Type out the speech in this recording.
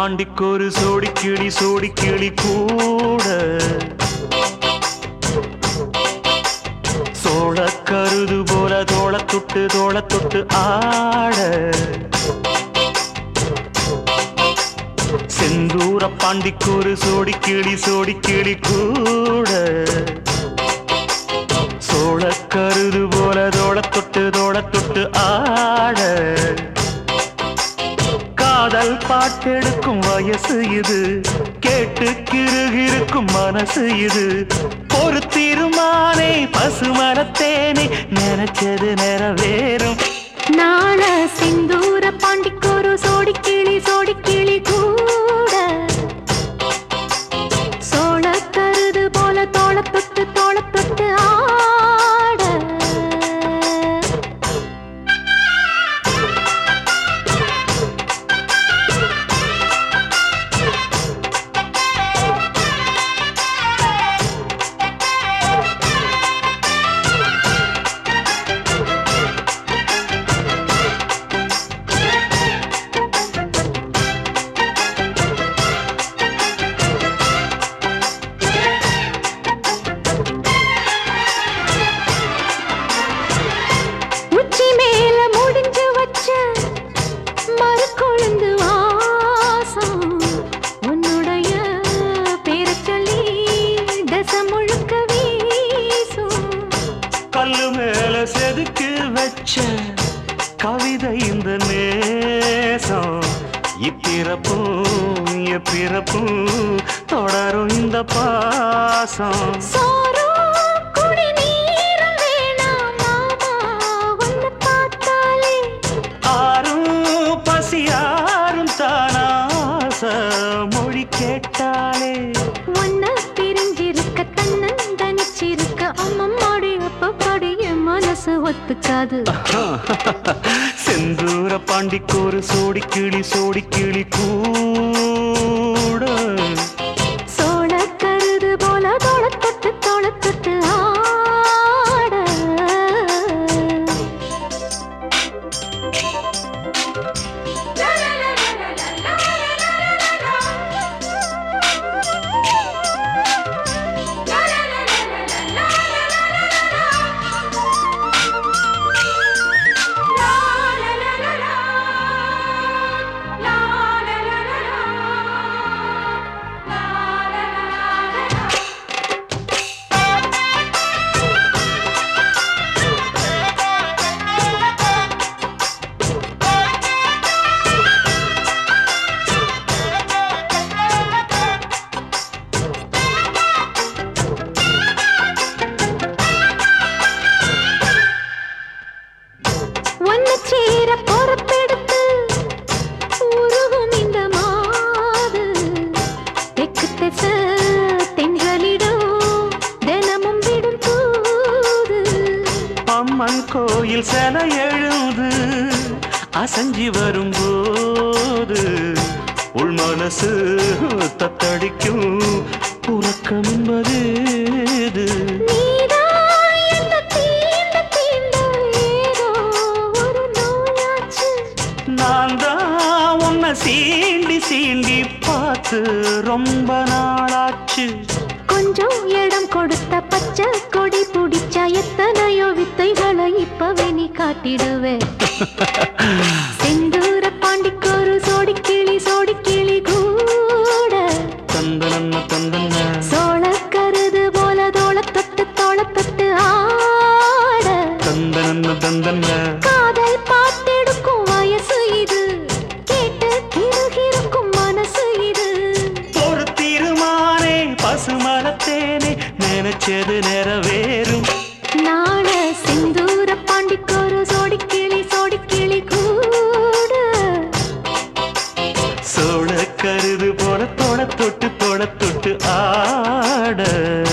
பாண்டிக்கொரு சோடி கிளி கூட சோழ கருது போல தோள தொட்டு ஆட செந்தூர பாண்டிக்கொரு சோடி கிளி கூட சோழ கருது போல தோள தொட்டு ஆட காதல் பாட்டெடுக்கும் வயசு இது கேட்டு கிருகிருக்கும் மனசு இது ஒரு தீர்மானே பசுமரத்தேனே நினைச்சது நிறைவேறும் நாள சிந்தூர பாண்டிக்கொரு சோடி கிளி கூட சோழ கருது போல தோள தொட்டு ஆட கல்லு மேல செதுக்கு வச்ச கவிதை இந்த நேசம் இப்பிறப்பும் எப்பிறப்பும் தொடரும் இந்த பாசம் ஆரும் பசியாரும் தானாச மொழி கேட்டாலே ஒன்ன பிரிஞ்சிருக்க தன்னந்தனிச்சிருக்க அம்மம்மாடி அப்பப்படி என் மனசு ஒத்துக்காது செந்தூர பாண்டிக்கொரு சோடி கிளி கூட சோழ கருது போல தோள தொட்டு ஆட அம்மன் கோயில் செல எழுது அசஞ்சி வரும்போது உள் மனசு தத்தடிக்கும் உறக்கம் என்பது நான் தான் உன்னை சீண்டி பார்த்து ரொம்ப நாளாச்சு கொஞ்சம் இடம் கொடுத்த பச்சை கொடி பிடிச்சா எத்தனையோ வித்தைகளை இப்பவே நீ காட்டிடுவே செந்தூர பாண்டிக்கொரு சோடி கிளி கூட தந்தன சோழ கருது போல தோள தொட்டு ஆட தந்தன காதல் பாட்டெடுக்கும் வயசு இது கேட்டு கிருகிருக்கும் மனசு இது ஒரு தீர்மானே பசுமரத்தேனே நினைச்சது நிறைவேறும் நாள சிந்தூர பாண்டிக்கொரு சோடி கிளி கூட சோழ கருது போல தொட்டு ஆட